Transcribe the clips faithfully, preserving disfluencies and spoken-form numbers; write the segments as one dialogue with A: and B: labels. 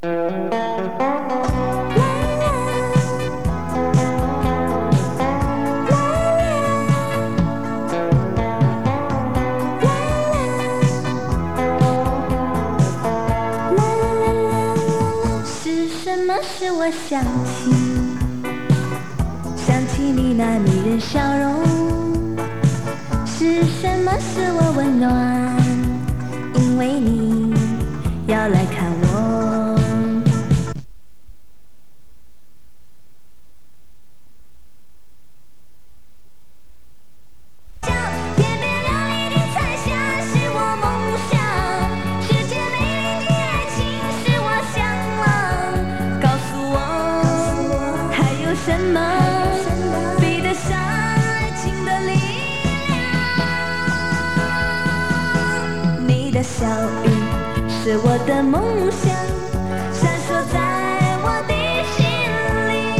A: 使我想起，想起你那迷人笑容。是什么使我温暖？因为你要来看我。天边亮丽的彩霞是我梦想，世界美丽的爱情是我向往。告诉我，还有什么比得上爱情的力量？你的笑语是我的梦想，闪烁在我的心里。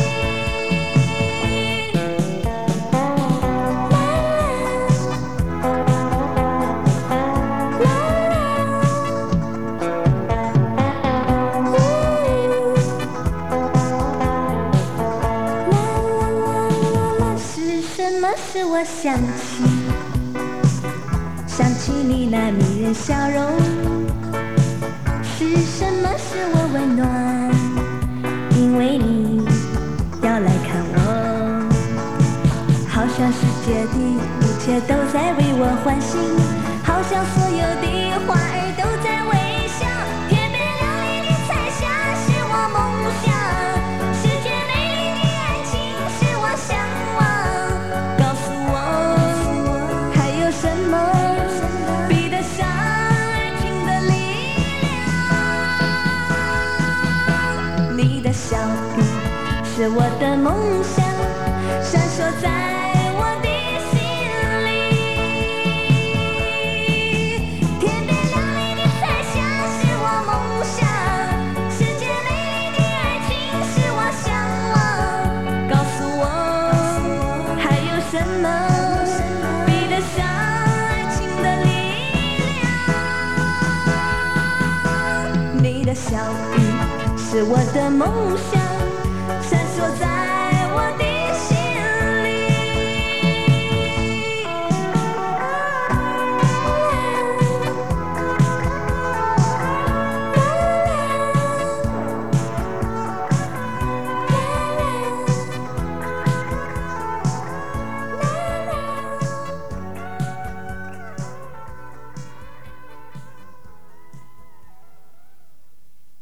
A: 是什么使我想起，想起你那迷人笑容？是什么使我温暖？因为你要来看我。好像世界的一切都在为我欢喜，好像所有的花儿都在微笑。天边亮丽的彩霞是我梦想，世界美丽的爱情是我向往。告诉我，还有什么比得上爱情的力量？你的笑语是我的梦想，闪烁在我的心里。天边亮丽的彩霞是我梦想，世界美丽的爱情是我向往。告诉我，还有什么比得上爱情的力量？你的笑语是我的梦想。